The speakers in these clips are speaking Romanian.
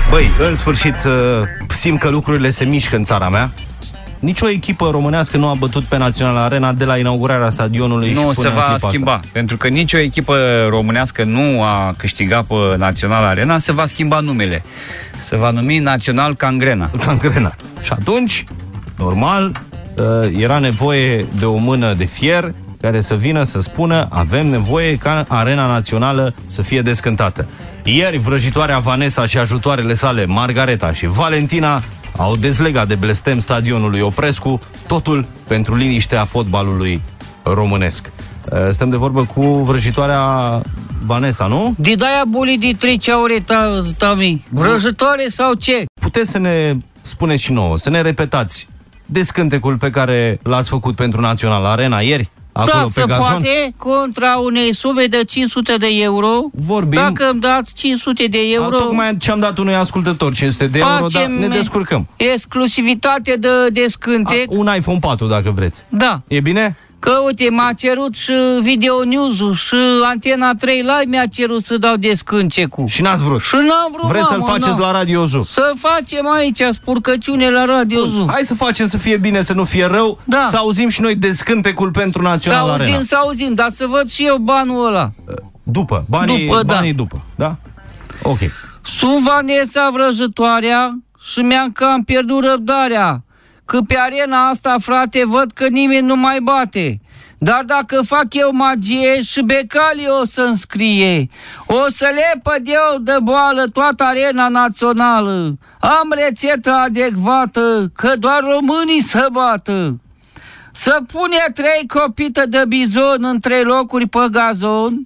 Băi, în sfârșit simt că lucrurile se mișcă în țara mea. Nicio echipă românească nu a bătut pe Național Arena de la inaugurarea stadionului. Nu se va schimba, pentru că nicio echipă românească nu a câștigat pe Național Arena. Se va schimba numele. Se va numi Național Cangrena. Cangrena. Și atunci, normal, era nevoie de o mână de fier care să vină să spună: avem nevoie ca Arena Națională să fie descântată. Ieri, vrăjitoarea Vanessa și ajutoarele sale, Margareta și Valentina, au dezlegat de blestem stadionul lui Oprescu, totul pentru liniștea fotbalului românesc. Stăm de vorbă cu vrăjitoarea Vanessa, nu? Didaia boli de 3 ore, Tami. Vrăjitoare sau ce? Puteți să ne spuneți și nouă, să ne repetați descântecul pe care l-ați făcut pentru Național Arena ieri? Da, se poate, contra unei sume de 500 de euro. Vorbim. Dacă îmi dați 500 de euro... Tocmai ce-am dat unui ascultător 500 de euro, dar ne descurcăm. Exclusivitate de descântec. Un iPhone 4, dacă vreți. Da. E bine? Că, uite, m-a cerut și Video News-ul și Antena 3 Live mi-a cerut să dau descântecul. Și n-ați vrut? Și n-am vrut, vreți să-l faceți la Radio Zoo? Să facem aici spurcăciune la Radio Zoo. Hai să facem să fie bine, să nu fie rău. Da. Să auzim și noi descântecul pentru Național Arena. Să auzim, dar să văd și eu banul ăla. După, banii după, da? Ok. Sunt Vanessa vrăjitoarea și mi-am cam pierdut răbdarea. Că pe arena asta, frate, văd că nimeni nu mai bate. Dar dacă fac eu magie și becalii o să-mi scrie, o să lepăd eu de boală toată arena națională. Am rețetă adecvată, că doar românii să bată. Să pune 3 copite de bizon în 3 locuri pe gazon,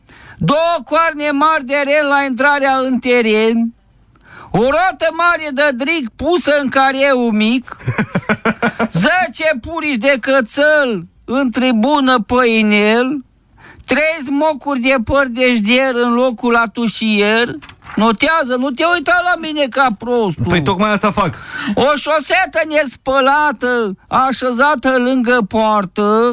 2 coarne mari de ren la intrarea în teren, o roată mare de drig pusă în careu mic, 10 purici de cățăl în tribună păinel, 3 smocuri de păr de jdier în locul atușier. Notează, nu te uita la mine ca prostul. Păi tocmai asta fac. O șosetă nespălată așezată lângă poartă,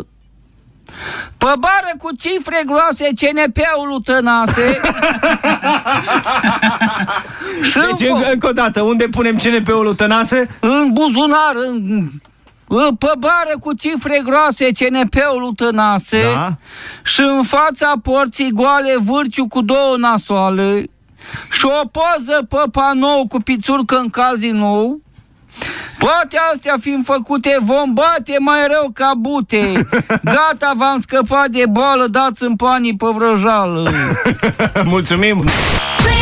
pe bară cu cifre groase CNP-ul lui Tănase. Deci, încă o dată, unde punem CNP-ul lui Tănase? În buzunar, pe bară cu cifre groase CNP-ul lui Tănase, da? Și în fața porții goale vârciu cu 2 nasoale și o poză pe panou cu pițurcă în cazinou. Toate astea fiind făcute, vom bate mai rău ca bute. Gata, v-am scăpat de boală, dați-mi banii pe vrăjală. Mulțumim!